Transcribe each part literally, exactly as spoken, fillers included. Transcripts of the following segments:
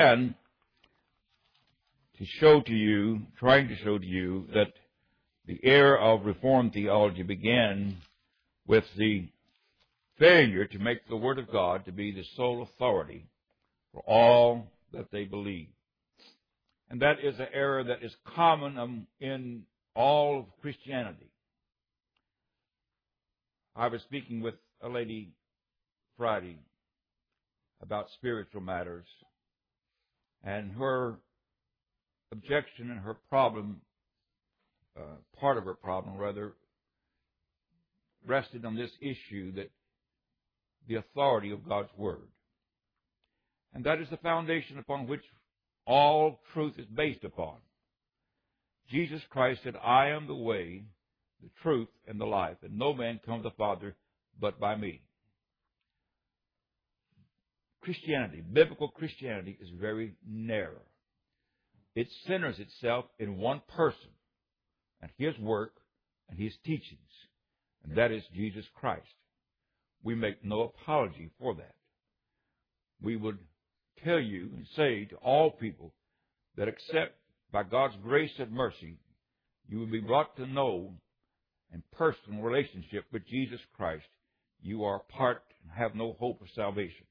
And to show to you, trying to show to you that the era of Reformed theology began with the failure to make the Word of God to be the sole authority for all that they believe. And that is an error that is common um, in all of Christianity. I was speaking with a lady Friday about spiritual matters, and her objection and her problem, uh, part of her problem rather, rested on this issue that the authority of God's Word. And that is the foundation upon which all truth is based upon. Jesus Christ said, I am the way, the truth, and the life, and no man comes to the Father but by me. Christianity, biblical Christianity, is very narrow. It centers itself in one person and His work and His teachings, and that is Jesus Christ. We make no apology for that. We would tell you and say to all people that except by God's grace and mercy, you will be brought to know in personal relationship with Jesus Christ, you are part and have no hope of salvation.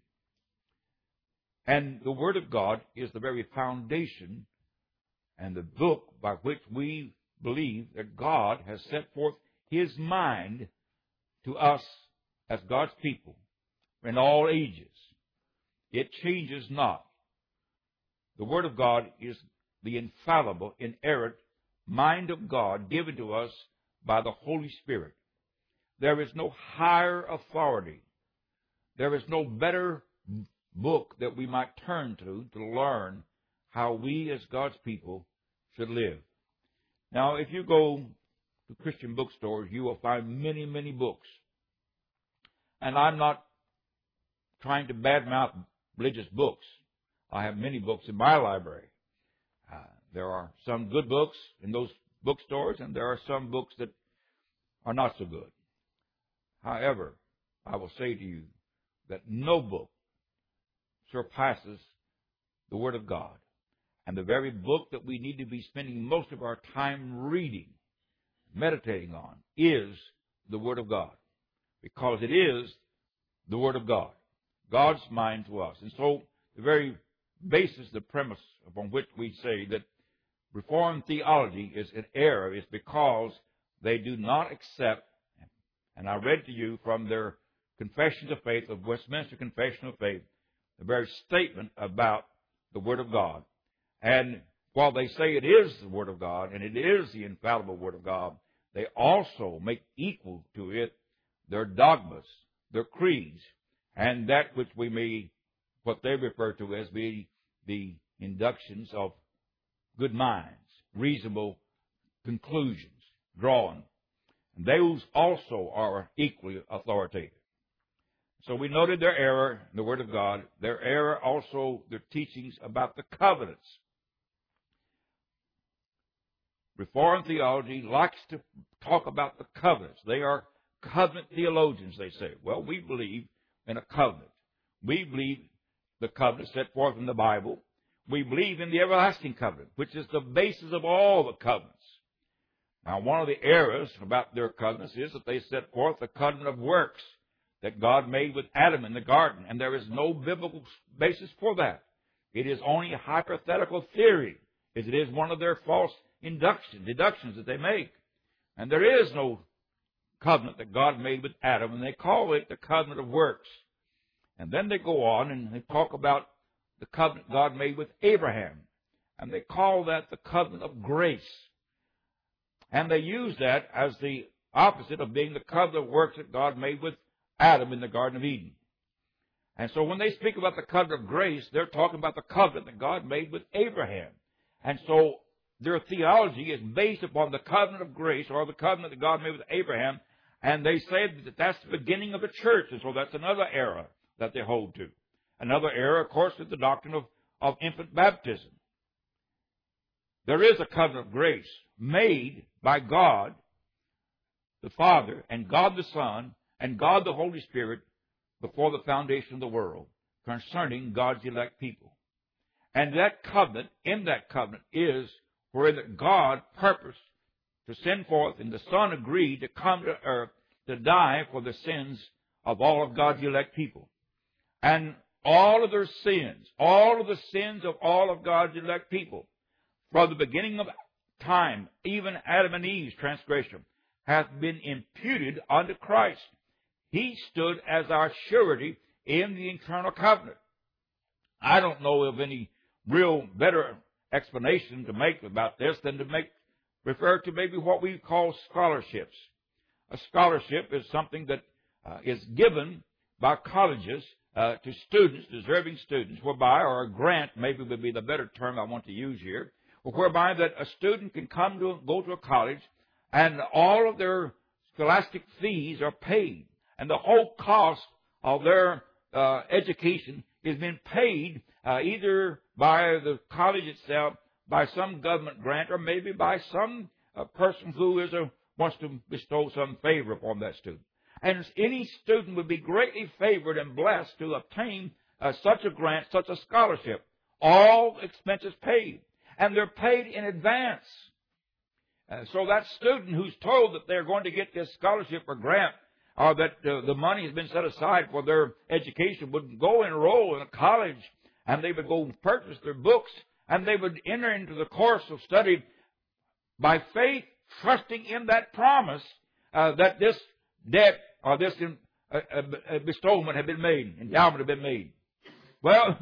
And the Word of God is the very foundation and the book by which we believe that God has set forth His mind to us as God's people in all ages. It changes not. The Word of God is the infallible, inerrant mind of God given to us by the Holy Spirit. There is no higher authority. There is no better book that we might turn to to learn how we as God's people should live. Now, if you go to Christian bookstores, you will find many, many books. And I'm not trying to badmouth religious books. I have many books in my library. Uh, there are some good books in those bookstores, and there are some books that are not so good. However, I will say to you that no book surpasses the Word of God. And the very book that we need to be spending most of our time reading, meditating on, is the Word of God. Because it is the Word of God, God's mind to us. And so the very basis, the premise upon which we say that Reformed theology is an error is because they do not accept, and I read to you from their Confessions of Faith, of Westminster Confession of Faith, the very statement about the Word of God. And while they say it is the Word of God, and it is the infallible Word of God, they also make equal to it their dogmas, their creeds, and that which we may, what they refer to as being the inductions of good minds, reasonable conclusions drawn. And those also are equally authoritative. So we noted their error in the Word of God, their error also, their teachings about the covenants. Reformed theology likes to talk about the covenants. They are covenant theologians, they say. Well, we believe in a covenant. We believe the covenant set forth in the Bible. We believe in the everlasting covenant, which is the basis of all the covenants. Now, one of the errors about their covenants is that they set forth a covenant of works that God made with Adam in the garden, and there is no biblical basis for that. It is only a hypothetical theory, as it is one of their false inductions, deductions that they make. And there is no covenant that God made with Adam, and they call it the covenant of works. And then they go on and they talk about the covenant God made with Abraham, and they call that the covenant of grace. And they use that as the opposite of being the covenant of works that God made with Adam in the Garden of Eden. And so when they speak about the covenant of grace, they're talking about the covenant that God made with Abraham. And so their theology is based upon the covenant of grace, or the covenant that God made with Abraham, and they say that that's the beginning of the church, and so that's another error that they hold to. Another error, of course, is the doctrine of, of infant baptism. There is a covenant of grace made by God the Father and God the Son and God the Holy Spirit before the foundation of the world concerning God's elect people. And that covenant, in that covenant, is where that God purposed to send forth, and the Son agreed to come to earth to die for the sins of all of God's elect people. And all of their sins, all of the sins of all of God's elect people, from the beginning of time, even Adam and Eve's transgression, hath been imputed unto Christ. He stood as our surety in the eternal covenant. I don't know of any real better explanation to make about this than to make refer to maybe what we call scholarships. A scholarship is something that uh, is given by colleges uh, to students, deserving students, whereby, or a grant maybe would be the better term I want to use here, whereby that a student can come to go to a college and all of their scholastic fees are paid, and the whole cost of their uh, education is being paid uh, either by the college itself, by some government grant, or maybe by some uh, person who is a, wants to bestow some favor upon that student. And any student would be greatly favored and blessed to obtain uh, such a grant, such a scholarship. All expenses paid. And they're paid in advance. Uh, so that student who's told that they're going to get this scholarship or grant, or that uh, the money has been set aside for their education, would go enroll in a college, and they would go purchase their books, and they would enter into the course of study by faith, trusting in that promise uh, that this debt or this uh, uh, bestowment had been made, endowment had been made. Well,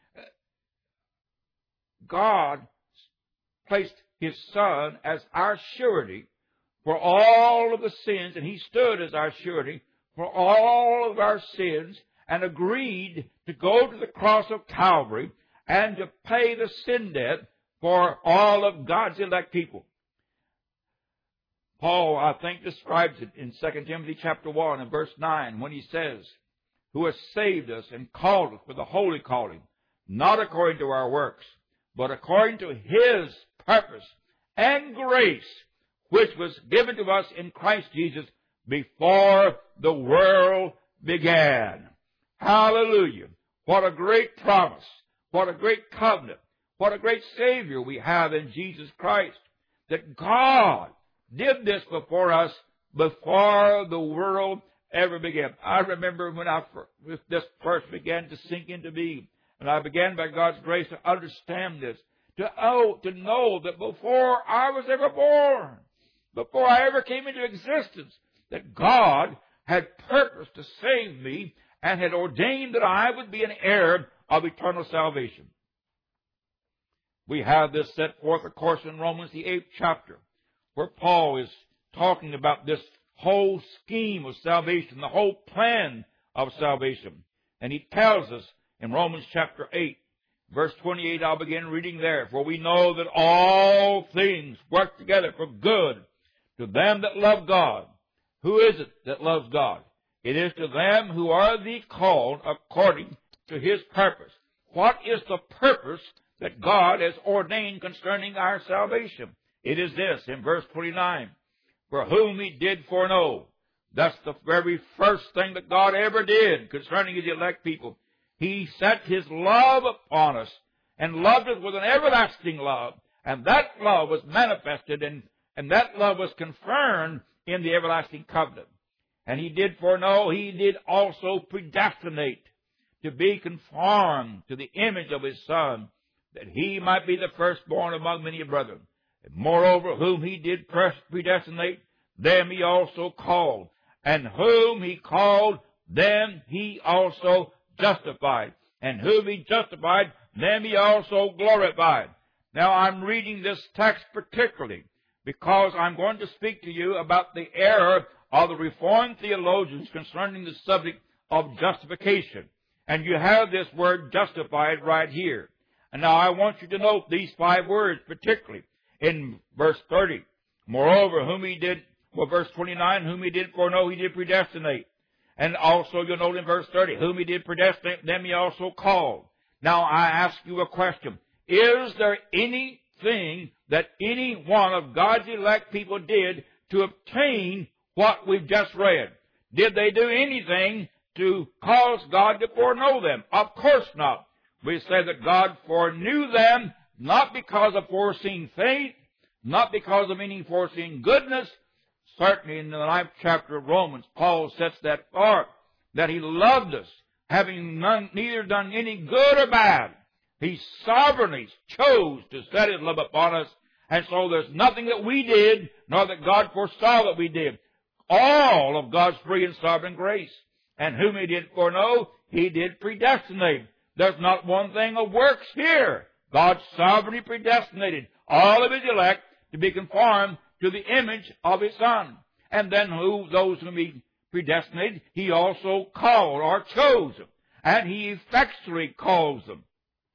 God placed His Son as our surety for all of the sins, and He stood as our surety for all of our sins, and agreed to go to the cross of Calvary and to pay the sin debt for all of God's elect people. Paul, I think, describes it in Second Timothy chapter one and verse nine when he says, who has saved us and called us with a holy calling, not according to our works, but according to His purpose and grace, which was given to us in Christ Jesus before the world began. Hallelujah. What a great promise. What a great covenant. What a great Savior we have in Jesus Christ. That God did this before us before the world ever began. I remember when I first, this first began to sink into me, and I began by God's grace to understand this, to oh, to know that before I was ever born, before I ever came into existence, that God had purposed to save me and had ordained that I would be an heir of eternal salvation. We have this set forth, of course, in Romans, the eighth chapter, where Paul is talking about this whole scheme of salvation, the whole plan of salvation. And he tells us in Romans chapter eight, verse twenty-eight, I'll begin reading there. For we know that all things work together for good to them that love God. Who is it that loves God? It is to them who are the called according to His purpose. What is the purpose that God has ordained concerning our salvation? It is this, in verse twenty-nine, for whom He did foreknow. That's the very first thing that God ever did concerning His elect people. He set His love upon us and loved us with an everlasting love. And that love was manifested and, and that love was confirmed in the everlasting covenant. And He did foreknow, He did also predestinate to be conformed to the image of His Son, that He might be the firstborn among many brethren. And moreover, whom He did predestinate, them He also called. And whom He called, them He also justified. And whom He justified, them He also glorified. Now, I'm reading this text particularly because I'm going to speak to you about the error of the Reformed theologians concerning the subject of justification. And you have this word justified right here. And now I want you to note these five words particularly in verse thirty. Moreover, whom He did, well, verse twenty-nine, whom He did foreknow, He did predestinate. And also you'll note in verse thirty, whom He did predestinate, them He also called. Now I ask you a question. Is there anything that any one of God's elect people did to obtain what we've just read? Did they do anything to cause God to foreknow them? Of course not. we say that God foreknew them not because of foreseen faith, not because of any foreseen goodness. Certainly in the ninth chapter of Romans, Paul sets that forth, that He loved us, having none, neither done any good or bad. He sovereignly chose to set His love upon us, and so there's nothing that we did, nor that God foresaw that we did. All of God's free and sovereign grace. And whom He did foreknow, He did predestinate. There's not one thing of works here. God sovereignly predestinated all of His elect to be conformed to the image of His Son. And then who, those whom He predestinated, He also called or chose them. And He effectually calls them.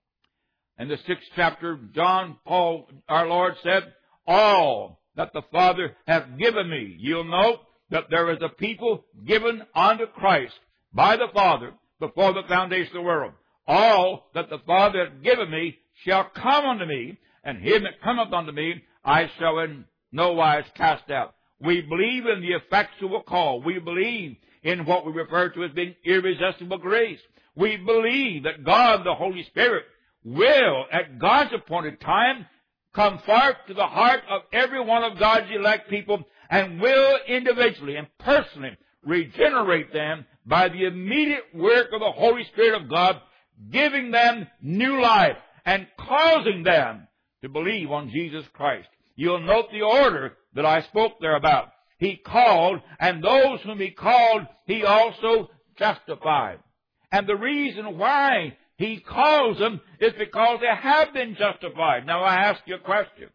In the sixth chapter of John, Paul, our Lord said, all that the Father hath given me. You'll note that there is a people given unto Christ by the Father before the foundation of the world. All that the Father hath given me shall come unto me, and him that cometh unto me I shall in no wise cast out. We believe in the effectual call. We believe in what we refer to as being irresistible grace. We believe that God, the Holy Spirit, will, at God's appointed time, come forth to the heart of every one of God's elect people and will individually and personally regenerate them by the immediate work of the Holy Spirit of God, giving them new life and causing them to believe on Jesus Christ. You'll note the order that I spoke there about. He called, and those whom He called, He also justified. And the reason why He calls them is because they have been justified. Now I ask you a question.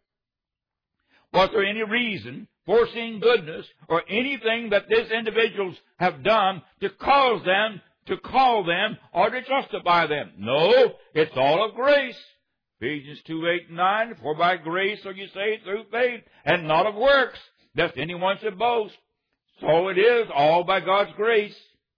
Was there any reason, foreseeing goodness, or anything that these individuals have done to cause them, to call them, or to justify them? No, it's all of grace. Ephesians two, eight, and nine, for by grace are you saved through faith, and not of works, lest anyone should boast. So it is, all by God's grace.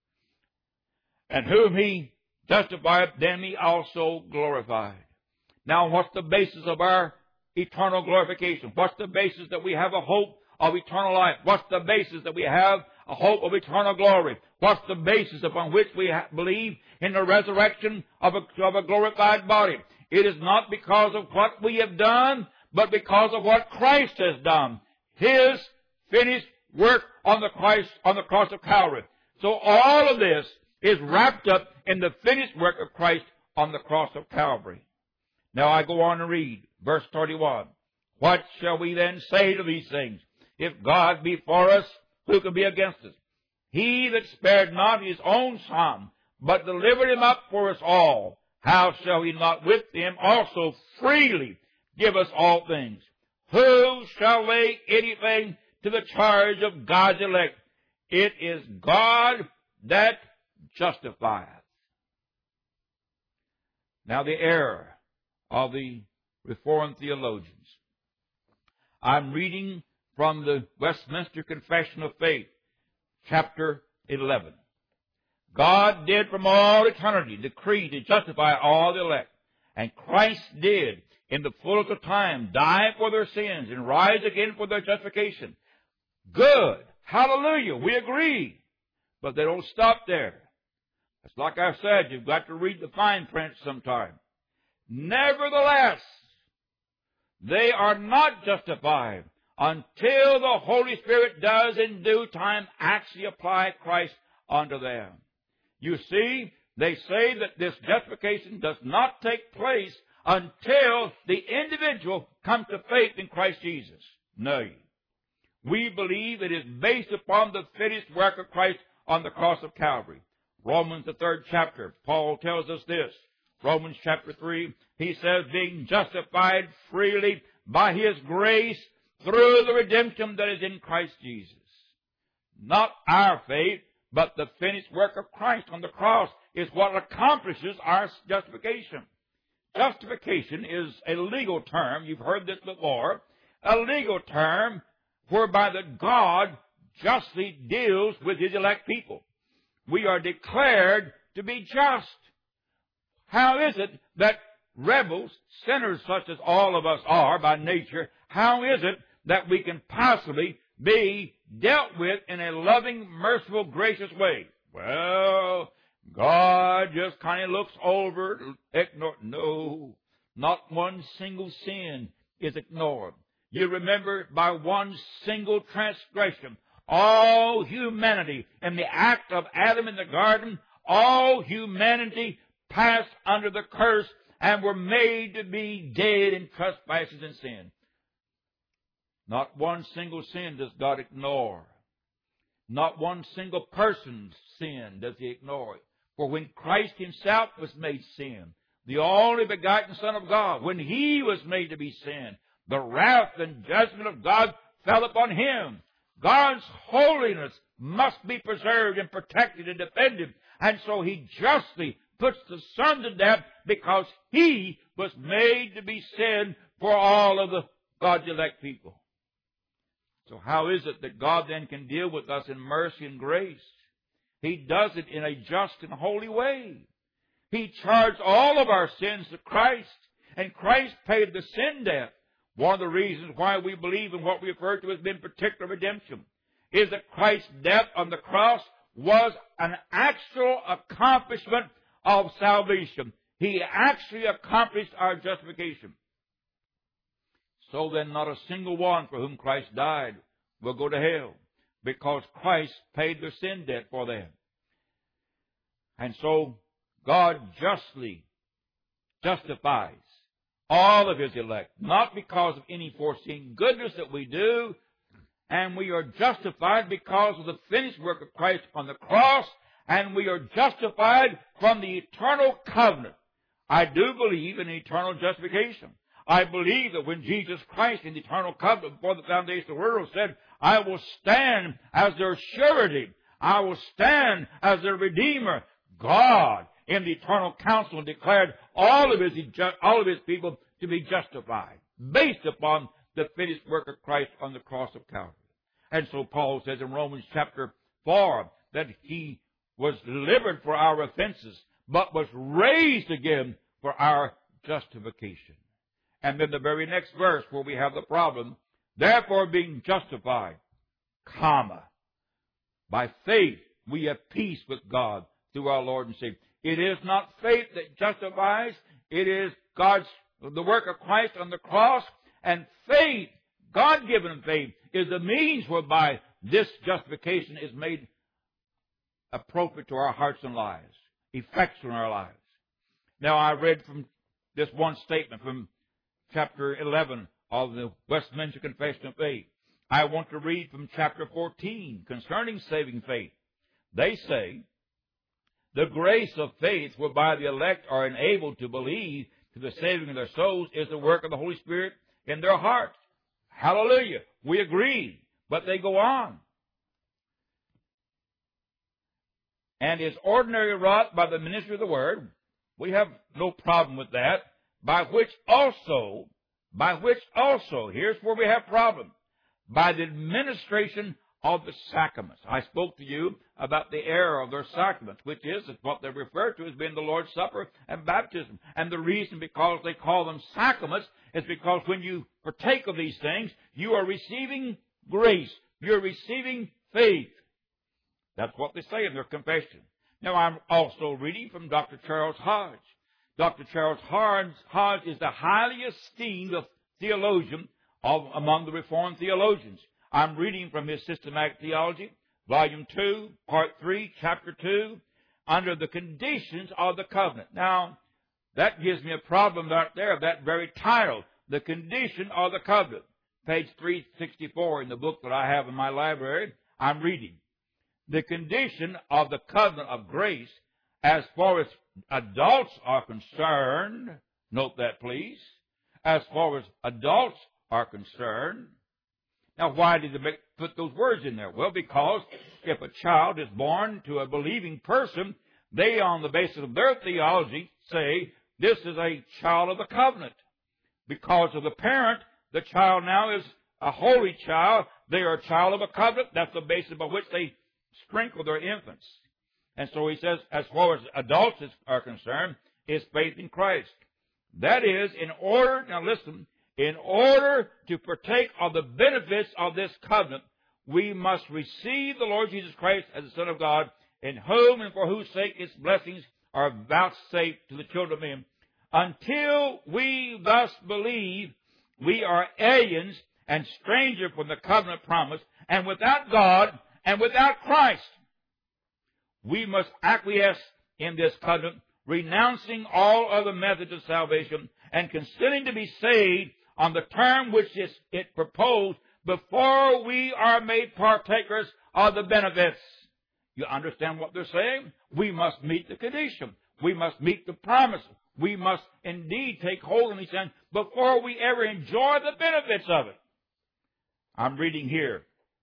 And whom He justified, them He also glorified. Now, what's the basis of our eternal glorification? What's the basis that we have a hope of eternal life? What's the basis that we have a hope of eternal glory? What's the basis upon which we ha- believe in the resurrection of a, of a glorified body? It is not because of what we have done, but because of what Christ has done. His finished work on the Christ, on the cross of Calvary. So all of this is wrapped up in the finished work of Christ on the cross of Calvary. Now I go on to read verse thirty-one. What shall we then say to these things? If God be for us, who can be against us? He that spared not His own Son, but delivered Him up for us all, how shall He not with Him also freely give us all things? Who shall lay anything to the charge of God's elect? It is God that justifieth. Now the error of the Reformed theologians. I'm reading from the Westminster Confession of Faith, chapter eleven. God did from all eternity decree to justify all the elect. And Christ did, in the fullness of time, die for their sins and rise again for their justification. Good. Hallelujah. We agree. But they don't stop there. It's like I said, you've got to read the fine print sometime. Nevertheless, they are not justified until the Holy Spirit does in due time actually apply Christ unto them. You see, they say that this justification does not take place until the individual comes to faith in Christ Jesus. No. We believe it is based upon the finished work of Christ on the cross of Calvary. Romans, the third chapter, Paul tells us this. Romans chapter three, he says, being justified freely by His grace through the redemption that is in Christ Jesus. Not our faith, but the finished work of Christ on the cross is what accomplishes our justification. Justification is a legal term. You've heard this before. A legal term whereby that God justly deals with His elect people. We are declared to be just. How is it that rebels, sinners such as all of us are by nature, how is it that we can possibly be dealt with in a loving, merciful, gracious way? Well, God just kind of looks over, ignore. No, not one single sin is ignored. You remember, by one single transgression, all humanity, in the act of Adam in the garden, all humanity passed under the curse and were made to be dead in trespasses and sin. Not one single sin does God ignore. Not one single person's sin does He ignore. For when Christ Himself was made sin, the only begotten Son of God, when He was made to be sin, the wrath and judgment of God fell upon Him. God's holiness must be preserved and protected and defended. And so He justly puts the Son to death because He was made to be sin for all of the God's elect people. So how is it that God then can deal with us in mercy and grace? He does it in a just and holy way. He charged all of our sins to Christ, and Christ paid the sin debt. One of the reasons why we believe in what we refer to as being particular redemption is that Christ's death on the cross was an actual accomplishment of salvation. He actually accomplished our justification. So then not a single one for whom Christ died will go to hell, because Christ paid their sin debt for them. And so God justly justifies all of His elect, not because of any foreseen goodness that we do, and we are justified because of the finished work of Christ on the cross, and we are justified from the eternal covenant. I do believe in eternal justification. I believe that when Jesus Christ in the eternal covenant before the foundation of the world said, I will stand as their surety, I will stand as their Redeemer, God in the eternal council declared all of His, all of His people to be justified based upon the finished work of Christ on the cross of Calvary. And so Paul says in Romans chapter four that He was delivered for our offenses, but was raised again for our justification. And then the very next verse where we have the problem, therefore being justified, comma, by faith we have peace with God through our Lord and Savior. It is not faith that justifies, it is God's, the work of Christ on the cross, and faith, God-given faith, is the means whereby this justification is made appropriate to our hearts and lives, effectual in our lives. Now I read from this one statement from chapter eleven of the Westminster Confession of Faith. I want to read from chapter fourteen concerning saving faith. They say, the grace of faith whereby the elect are enabled to believe to the saving of their souls is the work of the Holy Spirit in their hearts. Hallelujah. We agree. But they go on. And is ordinary wrought by the ministry of the word. We have no problem with that. By which also, by which also, here's where we have problem, by the administration of the sacraments. I spoke to you about the error of their sacraments, which is what they refer to as being the Lord's Supper and baptism. And the reason because they call them sacraments is because when you partake of these things, you are receiving grace. You're receiving faith. That's what they say in their confession. Now, I'm also reading from Doctor Charles Hodge. Doctor Charles Hodge, Hodge is the highly esteemed theologian of, among the Reformed theologians. I'm reading from his Systematic Theology, Volume two, Part three, Chapter two, under the conditions of the covenant. Now, that gives me a problem right there, that very title, the condition of the covenant. Page three sixty-four in the book that I have in my library, I'm reading. The condition of the covenant of grace, as far as adults are concerned, note that please, as far as adults are concerned. Now, why did they make, put those words in there? Well, because if a child is born to a believing person, they, on the basis of their theology, say this is a child of the covenant. Because of the parent, the child now is a holy child. They are a child of a covenant. That's the basis by which they sprinkle their infants. And so he says, as far as adults are concerned, is faith in Christ. That is, in order, now listen, in order to partake of the benefits of this covenant, we must receive the Lord Jesus Christ as the Son of God in whom and for whose sake its blessings are vouchsafed to the children of men. Until we thus believe, we are aliens and strangers from the covenant promise, and without God and without Christ. We must acquiesce in this covenant, renouncing all other methods of salvation and consenting to be saved on the term which it proposed before we are made partakers of the benefits. You understand what they're saying? We must meet the condition. We must meet the promise. We must indeed take hold of these things before we ever enjoy the benefits of it. I'm reading here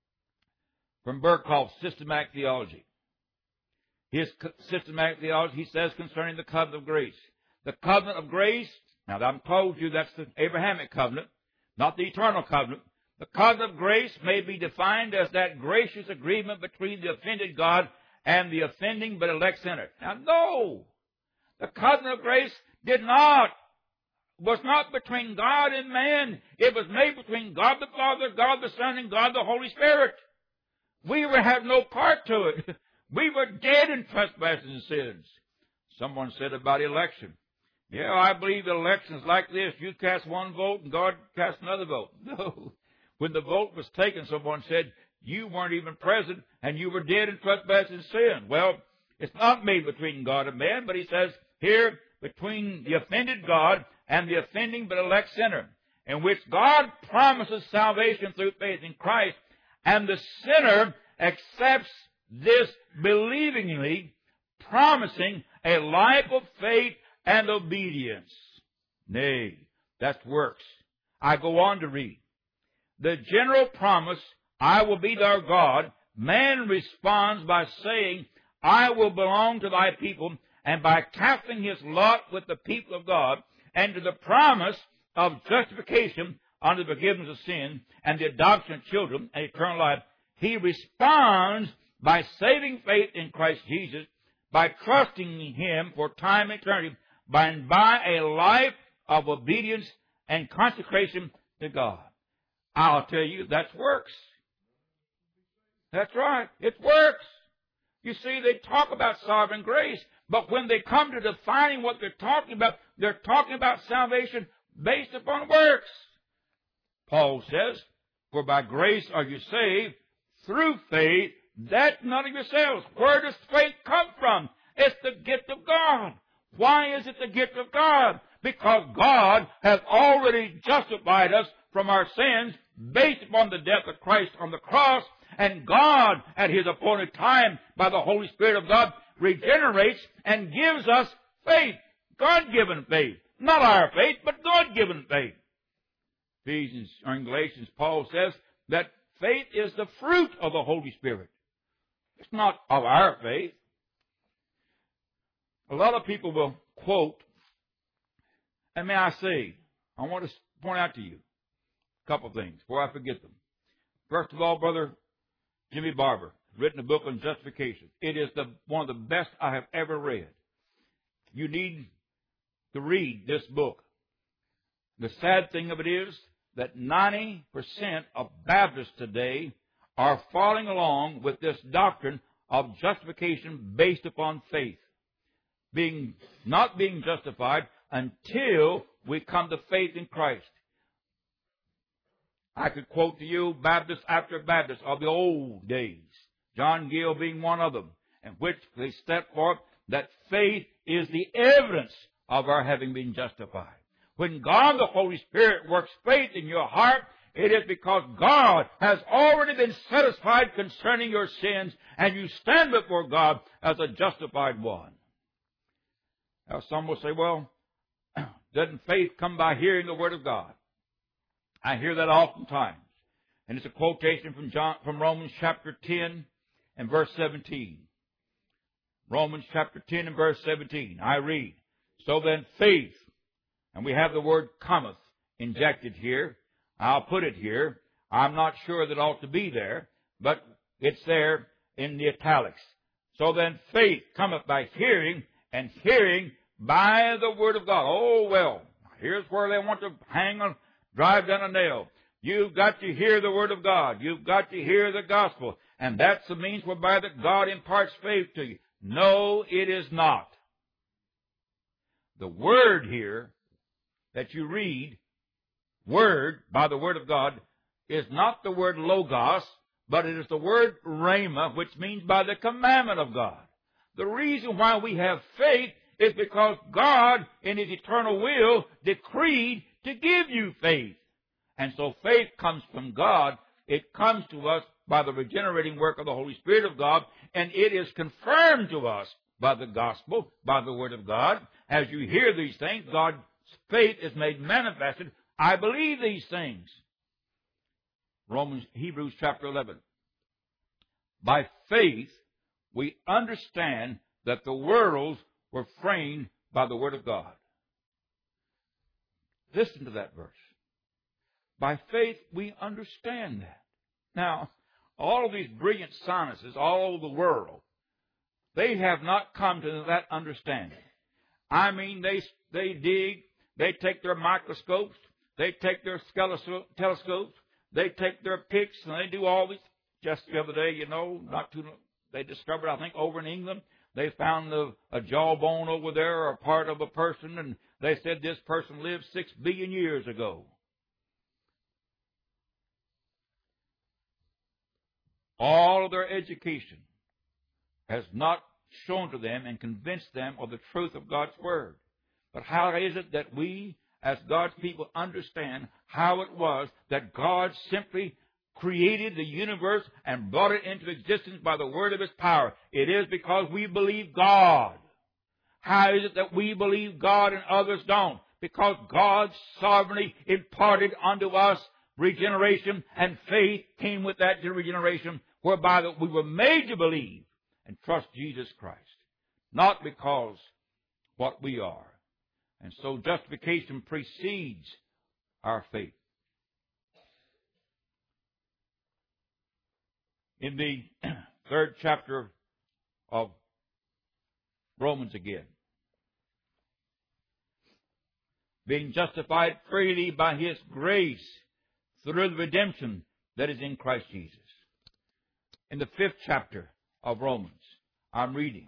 from Berkhoff's Systematic Theology. His Systematic Theology, he says concerning the covenant of grace. The covenant of grace, now I've told you that's the Abrahamic covenant, not the eternal covenant. The covenant of grace may be defined as that gracious agreement between the offended God and the offending but elect sinner. Now, no! The covenant of grace did not, was not between God and man. It was made between God the Father, God the Son, and God the Holy Spirit. We were, had no part to it. We were dead in trespasses and sins. Someone said about election. Yeah, I believe elections like this. You cast one vote and God cast another vote. No. When the vote was taken, someone said, you weren't even present and you were dead in trespasses and sin. Well, it's not made between God and man, but he says here, between the offended God and the offending but elect sinner, in which God promises salvation through faith in Christ, and the sinner accepts this believingly, promising a life of faith and obedience. Nay, that's works. I go on to read. The general promise, I will be thy God, man responds by saying, I will belong to thy people, and by casting his lot with the people of God, and to the promise of justification under the forgiveness of sin, and the adoption of children, and eternal life, he responds by saving faith in Christ Jesus, by trusting him for time and eternity, by, and by a life of obedience and consecration to God. I'll tell you, that's works. That's right. It works. You see, they talk about sovereign grace, but when they come to defining what they're talking about, they're talking about salvation based upon works. Paul says, for by grace are you saved through faith, that not of yourselves. Where does faith come from? It's the gift of God. Why is it the gift of God? Because God has already justified us from our sins based upon the death of Christ on the cross, and God, at his appointed time, by the Holy Spirit of God, regenerates and gives us faith. God-given faith. Not our faith, but God-given faith. Ephesians, or in Galatians, Paul says that faith is the fruit of the Holy Spirit. It's not of our faith. A lot of people will quote, and may I say, I want to point out to you a couple of things before I forget them. First of all, Brother Jimmy Barber has written a book on justification. It is the, one of the best I have ever read. You need to read this book. The sad thing of it is that ninety percent of Baptists today are following along with this doctrine of justification based upon faith. Being, not being justified until we come to faith in Christ. I could quote to you Baptist after Baptist of the old days, John Gill being one of them, in which they step forth that faith is the evidence of our having been justified. When God the Holy Spirit works faith in your heart, it is because God has already been satisfied concerning your sins, and you stand before God as a justified one. Now, some will say, well, doesn't faith come by hearing the Word of God? I hear that oftentimes. And it's a quotation from John, from Romans chapter ten and verse seventeen. Romans chapter ten and verse seventeen. I read, so then faith, and we have the word cometh injected here. I'll put it here. I'm not sure that it ought to be there, but it's there in the italics. So then faith cometh by hearing, and hearing by the word of God. Oh, well, here's where they want to hang on, drive down a nail. You've got to hear the word of God. You've got to hear the gospel. and that's the means whereby that God imparts faith to you. No, it is not. The word here that you read, word, by the word of God, is not the word logos, but it is the word rhema, which means by the commandment of God. The reason why we have faith is because God, in His eternal will, decreed to give you faith. And so faith comes from God. It comes to us by the regenerating work of the Holy Spirit of God, and it is confirmed to us by the gospel, by the word of God. As you hear these things, God's faith is made manifested. I believe these things. Romans, Hebrews chapter eleven. By faith, we understand that the worlds were framed by the word of God. Listen to that verse. By faith, we understand that. Now, all of these brilliant scientists all over the world, they have not come to that understanding. I mean, they they dig, they take their microscopes, they take their telescopes, they take their picks, and they do all these. Just the other day, you know, not too, they discovered, I think, over in England, they found a, a jawbone over there, or a part of a person, and they said this person lived six billion years ago. All of their education has not shown to them and convinced them of the truth of God's Word. But how is it that we, as God's people, understand how it was that God simply created the universe and brought it into existence by the word of His power? It is because we believe God. How is it that we believe God and others don't? Because God sovereignly imparted unto us regeneration, and faith came with that regeneration, whereby that we were made to believe and trust Jesus Christ, not because what we are. And so justification precedes our faith. In the third chapter of Romans again, being justified freely by His grace through the redemption that is in Christ Jesus. In the fifth chapter of Romans, I'm reading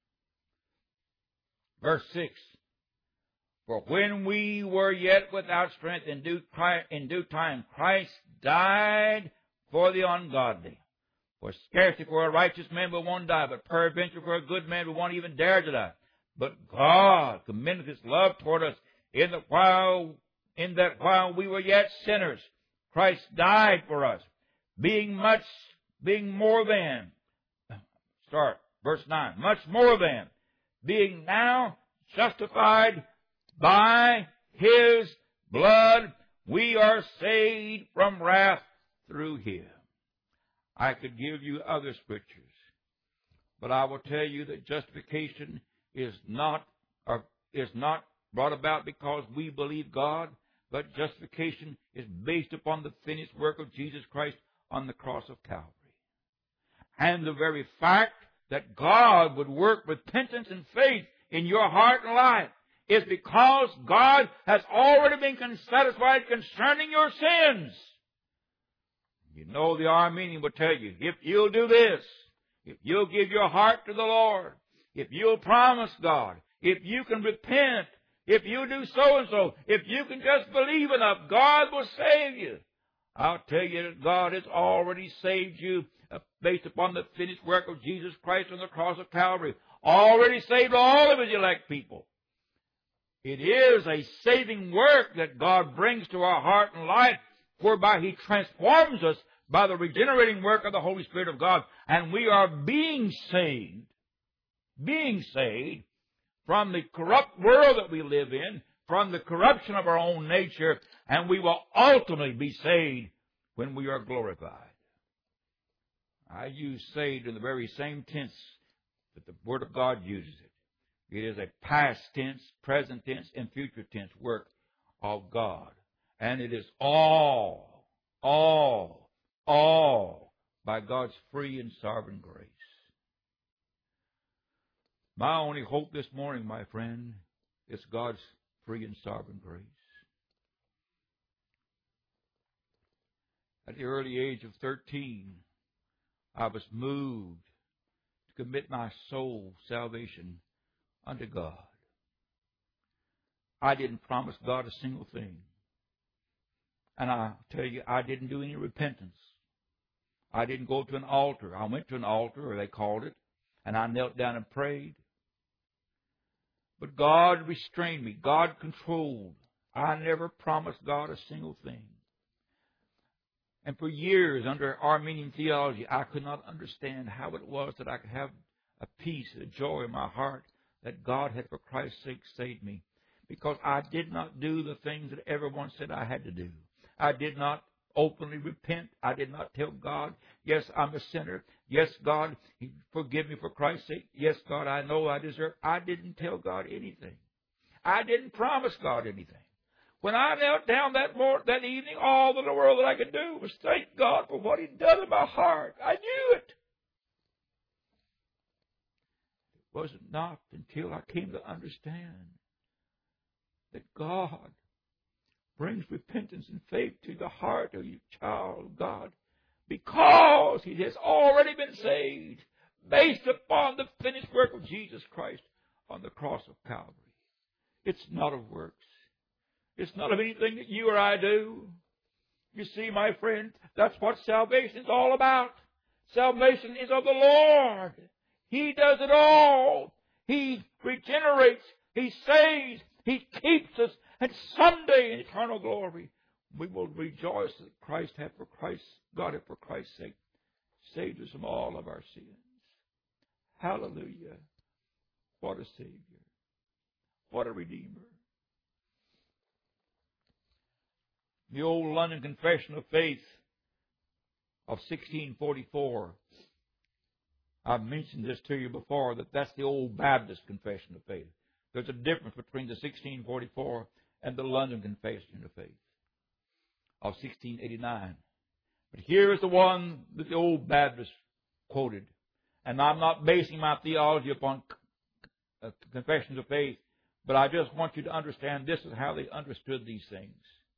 verse six. For when we were yet without strength, in due, in due time Christ died for the ungodly. For scarcely for a righteous man will one die, but peradventure for a good man will one even dare to die. But God commendeth His love toward us, in that while in that while we were yet sinners, Christ died for us, being much, being more than, start, verse nine, much more than, being now justified by His blood, we are saved from wrath through Him. I could give you other scriptures, but I will tell you that justification is not, or is not brought about because we believe God, but justification is based upon the finished work of Jesus Christ on the cross of Calvary. And the very fact that God would work repentance and faith in your heart and life is because God has already been satisfied concerning your sins. You know, the Arminian will tell you, if you'll do this, if you'll give your heart to the Lord, if you'll promise God, if you can repent, if you do so and so, if you can just believe enough, God will save you. I'll tell you that God has already saved you based upon the finished work of Jesus Christ on the cross of Calvary. Already saved all of His elect people. It is a saving work that God brings to our heart and life, whereby He transforms us by the regenerating work of the Holy Spirit of God. And we are being saved, being saved from the corrupt world that we live in, from the corruption of our own nature, and we will ultimately be saved when we are glorified. I use saved in the very same tense that the Word of God uses it. It is a past tense, present tense, and future tense work of God. And it is all, all, all by God's free and sovereign grace. My only hope this morning, my friend, is God's free and sovereign grace. At the early age of thirteen, I was moved to commit my soul salvation unto God. I didn't promise God a single thing. And I tell you, I didn't do any repentance. I didn't go to an altar. I went to an altar, or they called it, and I knelt down and prayed. But God restrained me. God controlled. I never promised God a single thing. And for years, under Arminian theology, I could not understand how it was that I could have a peace, a joy in my heart that God had, for Christ's sake, saved me. Because I did not do the things that everyone said I had to do. I did not openly repent. I did not tell God, yes, I'm a sinner. Yes, God, forgive me for Christ's sake. Yes, God, I know I deserve. I didn't tell God anything. I didn't promise God anything. When I knelt down that morning, that evening, all in the world that I could do was thank God for what He'd done in my heart. I knew it. It wasn't not until I came to understand that God brings repentance and faith to the heart of you, child of God, because he has already been saved based upon the finished work of Jesus Christ on the cross of Calvary. It's not of works. It's not of anything that you or I do. You see, my friend, that's what salvation is all about. Salvation is of the Lord. He does it all. He regenerates. He saves. He keeps us. And someday in eternal glory, we will rejoice that Christ hath for Christ, God hath for Christ's sake saved us from all of our sins. Hallelujah. What a Savior. What a Redeemer. The old London Confession of Faith of sixteen forty-four. I've mentioned this to you before, that that's the old Baptist Confession of Faith. There's a difference between the sixteen forty-four and the London Confession of Faith of sixteen eighty-nine. But here is the one that the old Baptist quoted. And I'm not basing my theology upon confessions of faith, but I just want you to understand this is how they understood these things.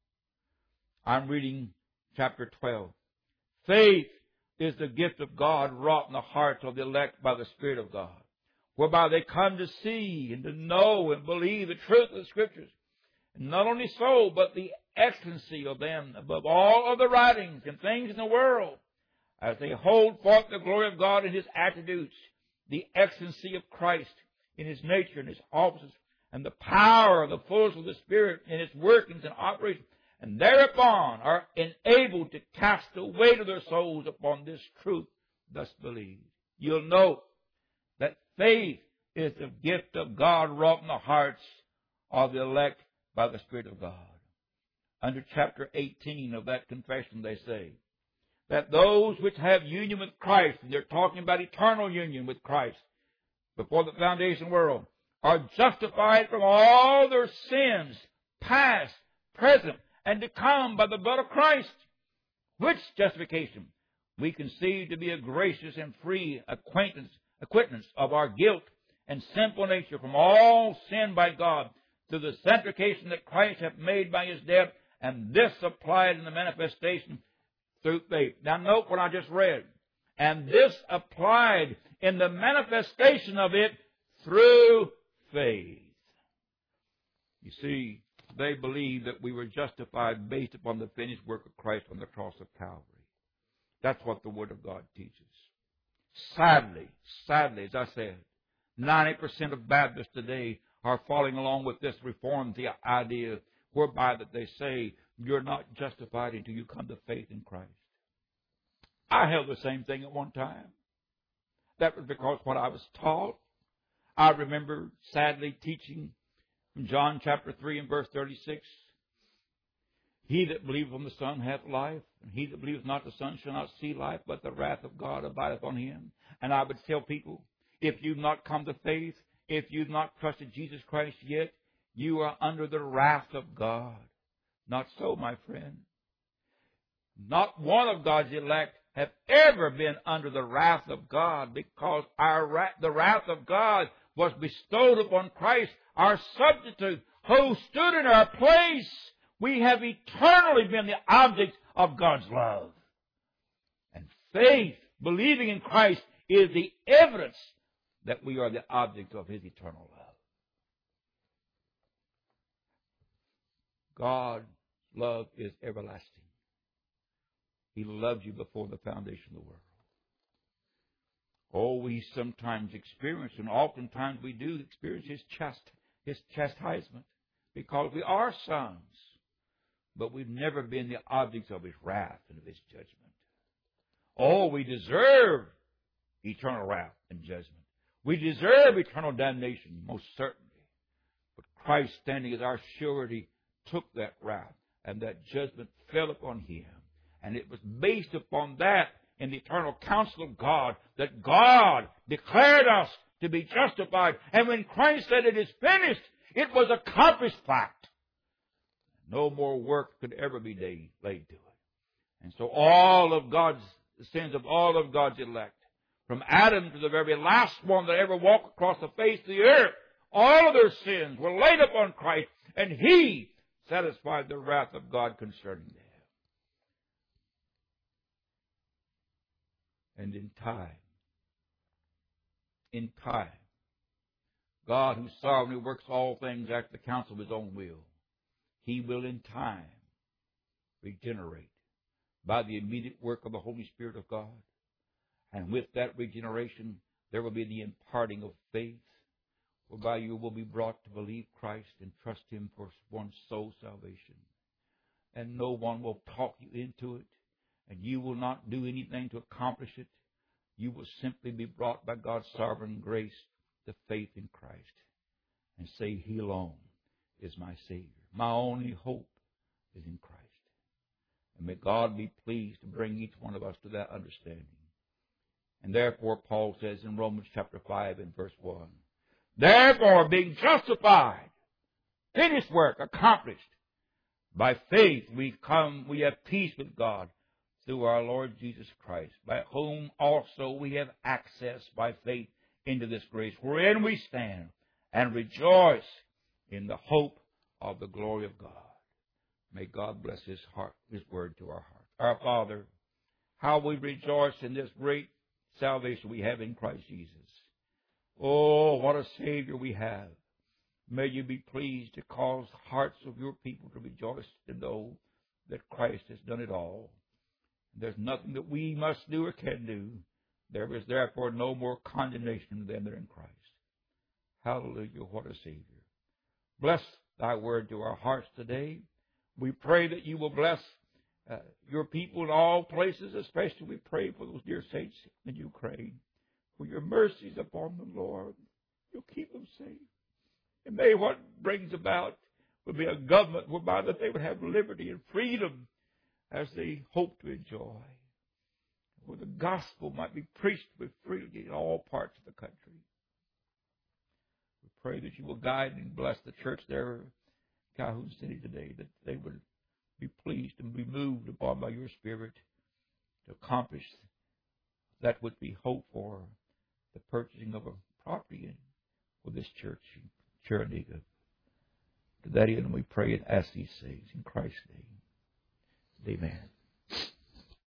I'm reading chapter twelve. Faith is the gift of God wrought in the hearts of the elect by the Spirit of God, whereby they come to see and to know and believe the truth of the Scriptures. And not only so, but the excellency of them above all other writings and things in the world, as they hold forth the glory of God in His attributes, the excellency of Christ in His nature and His offices, and the power of the fullness of the Spirit in its workings and operations, and thereupon are enabled to cast the weight of their souls upon this truth thus believed. You'll note that faith is the gift of God wrought in the hearts of the elect by the Spirit of God. Under chapter eighteen of that confession, they say that those which have union with Christ, and they're talking about eternal union with Christ before the foundation of the world, are justified from all their sins, past, present, and to come by the blood of Christ. Which justification we conceive to be a gracious and free acquaintance, acquittance of our guilt and sinful nature from all sin by God, through the sanctification that Christ hath made by His death, and this applied in the manifestation through faith. Now note what I just read. And this applied in the manifestation of it through faith. You see, they believe that we were justified based upon the finished work of Christ on the cross of Calvary. That's what the Word of God teaches. Sadly, sadly, as I said, ninety percent of Baptists today are following along with this Reformed idea whereby that they say you're not justified until you come to faith in Christ. I held the same thing at one time. That was because what I was taught. I remember sadly teaching from John chapter three and verse thirty-six. He that believeth on the Son hath life, and he that believeth not the Son shall not see life, but the wrath of God abideth on him. And I would tell people, if you've not come to faith, if you've not trusted Jesus Christ yet, you are under the wrath of God. Not so, my friend. Not one of God's elect have ever been under the wrath of God, because our wrath, the wrath of God was bestowed upon Christ, our substitute, who stood in our place. We have eternally been the object of God's love. And faith believing in Christ is the evidence that we are the object of His eternal love. God's love is everlasting. He loved you before the foundation of the world. Oh, we sometimes experience, and oftentimes we do experience His, chast- his chastisement because we are sons. But we've never been the objects of His wrath and of His judgment. Oh, we deserve eternal wrath and judgment. We deserve eternal damnation, most certainly. But Christ, standing as our surety, took that wrath, and that judgment fell upon Him. And it was based upon that in the eternal counsel of God that God declared us to be justified. And when Christ said it is finished, it was accomplished fact. No more work could ever be laid to it. And so all of God's, the sins of all of God's elect, from Adam to the very last one that ever walked across the face of the earth, all of their sins were laid upon Christ, and He satisfied the wrath of God concerning them. And in time, in time, God, who sovereignly works all things after the counsel of His own will, He will in time regenerate by the immediate work of the Holy Spirit of God. And with that regeneration, there will be the imparting of faith, whereby you will be brought to believe Christ and trust Him for one's soul salvation. And no one will talk you into it, and you will not do anything to accomplish it. You will simply be brought by God's sovereign grace to faith in Christ and say, He alone is my Savior. My only hope is in Christ. And may God be pleased to bring each one of us to that understanding. And therefore, Paul says in Romans chapter five and verse one, therefore, being justified, finished work, accomplished, by faith we come, we have peace with God through our Lord Jesus Christ, by whom also we have access by faith into this grace, wherein we stand and rejoice in the hope of the glory of God. May God bless His heart, His word to our heart. Our Father, how we rejoice in this great salvation we have in Christ Jesus. Oh, what a Savior we have. May you be pleased to cause hearts of your people to rejoice to know that Christ has done it all. There's nothing that we must do or can do. There is therefore no more condemnation to them that are in Christ. Hallelujah, what a Savior. Bless thy word to our hearts today. We pray that you will bless uh, your people in all places, especially we pray for those dear saints in Ukraine. For your mercies upon them, Lord. You'll keep them safe. And may what brings about will be a government whereby that they would have liberty and freedom as they hope to enjoy. Where the gospel might be preached with freely in all parts of the country. We pray that you will guide and bless the church there in Calhoun City today, that they would be pleased and be moved upon by your Spirit to accomplish that which we hope for, the purchasing of a property for this church in Chattanooga. To that end we pray and ask these things in Christ's name. Amen.